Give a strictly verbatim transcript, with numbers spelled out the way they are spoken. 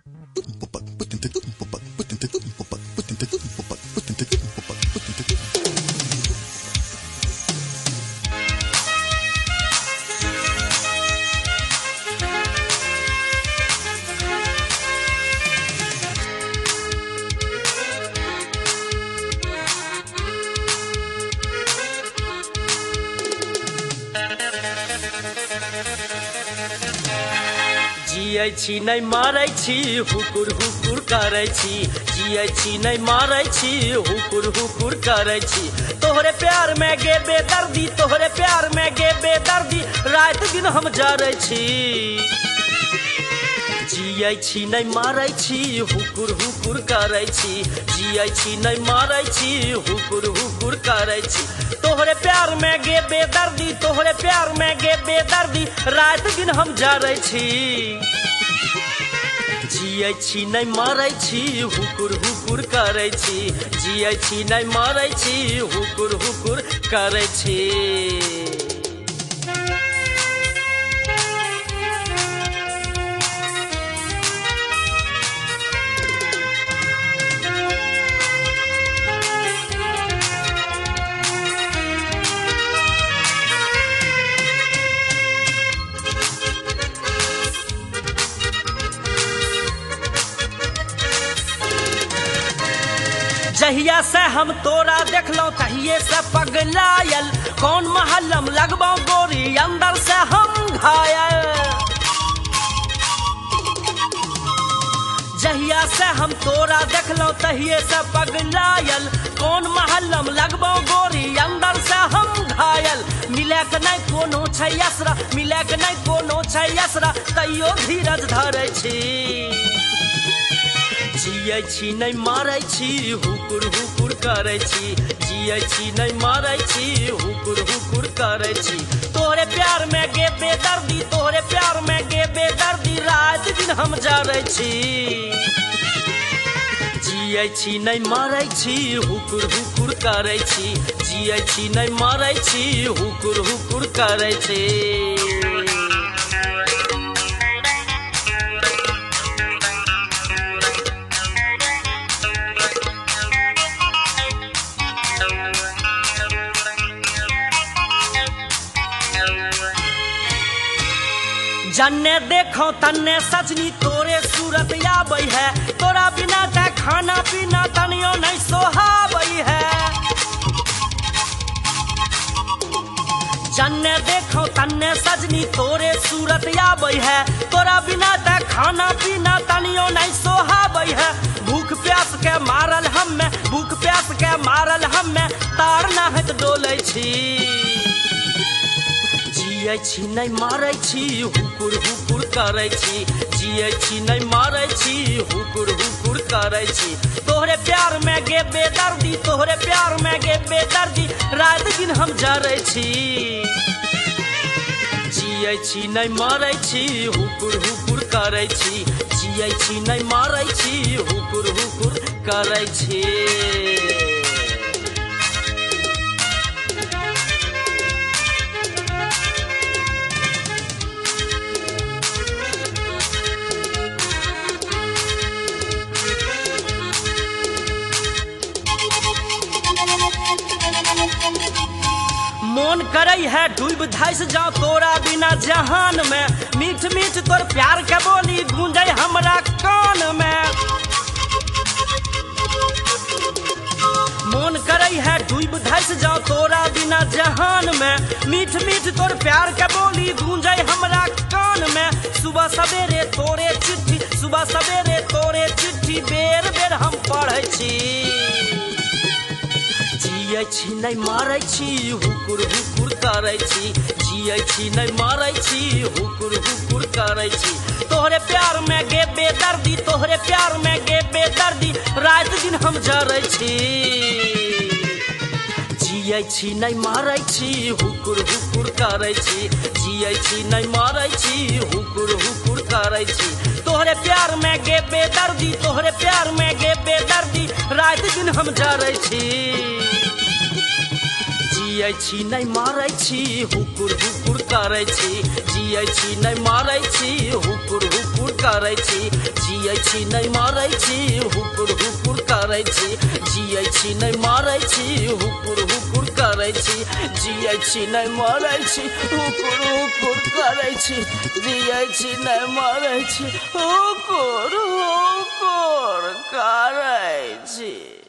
जियै छी नहीं मारै छी हुकुर हुकुर करै छी जियै छी नहीं मारै छी हुकुर हुकुर करै छी तोहरे प्यार में गे बेदर्दी तोहरे प्यार में गे बेदर्दी रात दिन हम जरै छी जियै छी नहीं मारै छी हुकुर हुकुर करै छी जियै छी नहीं मारै छी हुकुर हुकुर करै छी तोहरे प्यार में गे बेदर्दी तोहरे प्यार में गे बेदर्दी रात दिन हम जरै छी जियै छी नहीं मारै छी हुकुर हुकुर करै छी जियै छी नहीं मारै छी हुकुर हुकुर करै छी जहिया से हम तोरा देखलो तहिए से पगलायल कौन महलम लगबो गोरी अंदर से हम घायल जहिया से हम तोरा देखलो तहिए से पगलायल कौन महलम लगबो गोरी अंदर से हम घायल मिले के नहीं कोनो छै असरा मिले के नहीं कोनो छै असरा तैयो धीरज धरै छी जियै छी नहीं मारै छी हुकुर हुकुर करै छी जियै छी नहीं मारै छी हुकुर हुकुर करै छी तोहरे प्यार में गे बेदर्दी तोहरे प्यार में गे बेदर्दी रात दिन हम जरै छी जियै छी नहीं मारै छी हुकुर हुकुर करै छी जियै छी नहीं मारै छी हुकुर हुकुर करै छी जन्ने देखो तन्ने सजनी तोरे सूरत आबै है तोरा बिना ते खाना पीना तनियो नहीं सोहाबै है जन्ने देखो तन्ने सजनी तोरे सूरत आबै है तोरा बिना ते खाना पीना तनियो नहीं सोहाबै है भूख प्यास के मारल हमें भूख प्यास के मारल हमें तार ना हट डोलै छी जियै छी नहीं मारै छी हुकुर हुकुर करै छी जियै छी नहीं मारै छी हुकुर हुकुर करै छी तोहरे प्यार में गे बेदर्दी तोहरे प्यार में गे बेदर्दी रात दिन हम जरै छी जियै छी नहीं मारै छी हुकुर हुकुर करै छी जियै छी नहीं मारै छी हुकुर हुकुर करै छी मन करे है डूब धस जाओ तोरा बिना जहान में मीठ मीठ तोर प्यार के बोली गूंजे हमरा कान में मन करे है डूब धस जाओ तोरा बिना जहान में मीठ मीठ तोर प्यार के बोली गूंजे हमरा कान में सुबह सवेरे तोरे चिट्ठी सुबह सवेरे तोरे चिट्ठी बेर बेर हम पढ़ै छी जियै छी नहीं मारै छी हुकुर हुकुर करै छी जियै छी नहीं मारै छी हुकुर हुकुर करै छी तोहरे प्यार में गे बेदर्दी तोहरे प्यार में गे बेदर्दी रात दिन हम जरै छी जियै छी नहीं मारै छी हुकुर हुकुर करै छी जियै छी नहीं मारै छी हुकुर हुकुर करै छी तोहरे प्यार में गे बेदर्दी तोहरे प्यार में गे बेदर्दी रात दिन हम जरै छी जियै छी नहीं मारै छी हुकुर हुकुर करै छी जियै छी नहीं मारै छी हुकुर हुकुर करै छी जियै छी नहीं मारै छी हुकुर हुकुर करै छी जियै छी नहीं मारै छी हुकुर हुकुर करै छी जियै छी नहीं मारै छी हुकुर हुकुर करै छी जियै छी नहीं मारै छी हुकुर हुकुर करै छी।